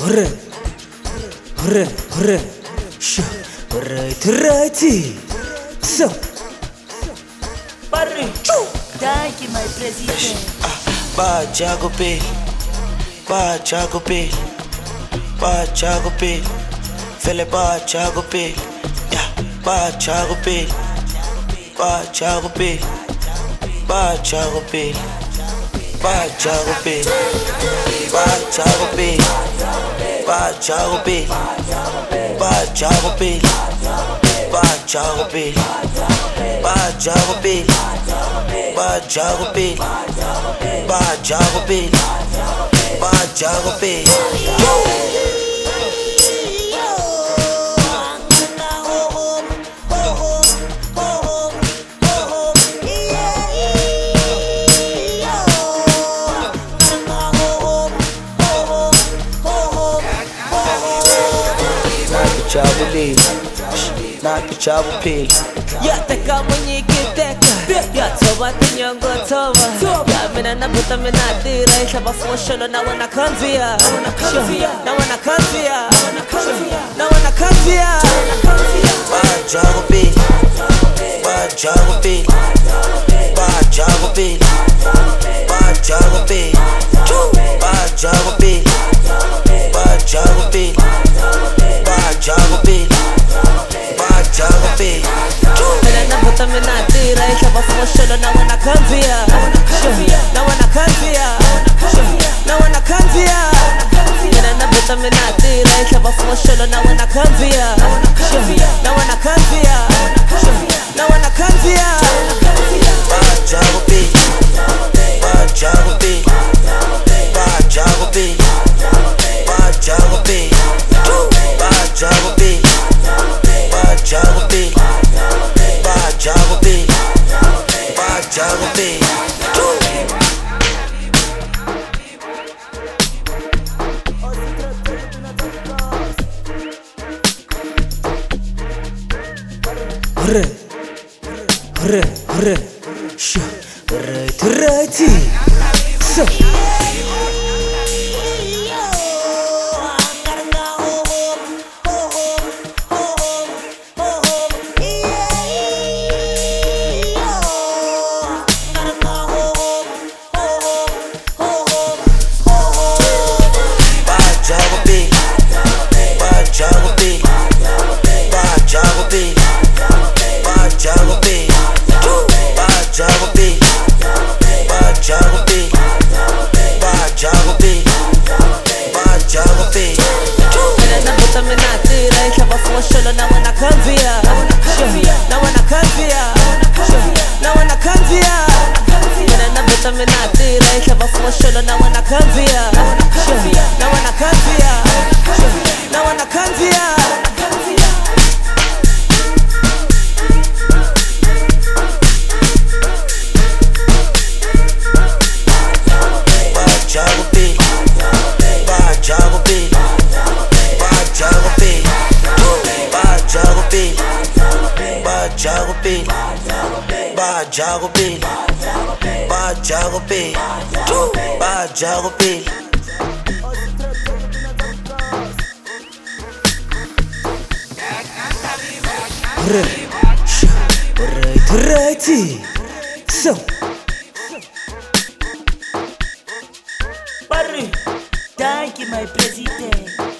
Hurra, hurra, hurra, sha, righty. So, Barry, thank you, my president. Bajago Bill, Bajago Bill, Bajago Bill, Fele Bajago Bill, yeah, Bajago Bill, Bajago Bill, Bajago Bill, Bajago Bill, Bajago Bill, Bajago Bill, Bajago Bill, Bajago Bill, Bajago Bill, Bajago Bill, Bajago Bill, Bajago Bill. Chavo P. Yataka mwenye kiteka Yatoba tinyongo toba Yamina nabuta minadira Ishaba fuwashono na wanakanzia Na wanakanzia Bajago P. Bajago P. Bajago P. Bajago P. Bajago P. Bajago P. Bajago P. Bajago P. Mina nabuta minadira Ishaba fuwashono na wanakanzia Na wanakanzia Mina nabuta minadira Ishaba fuwashono na wanakanzia Na wanakanzia Bajago P. Bajago P. Bajago P. Bajago P. Bajago P. Bajago P. Bajago P. Bajago P. Hurra, hurra, hurra, sha, righty. So, Bajago P. Bajago P. Bajago P. Bajago P. Bajago P. Bajago P. Bajago P. Bajago P. mina nabuta minadira Ishaba fuwashono na wanakanzia Mina nabuta minadira Ishaba fuwashono na wanakanzia Bajago P. Bajago P. Bajago P. Bajago P. Bajago P. Bajago P. Bajago P. Bajago P. Hurra, sha, righty. So, Barry, thank you, my president.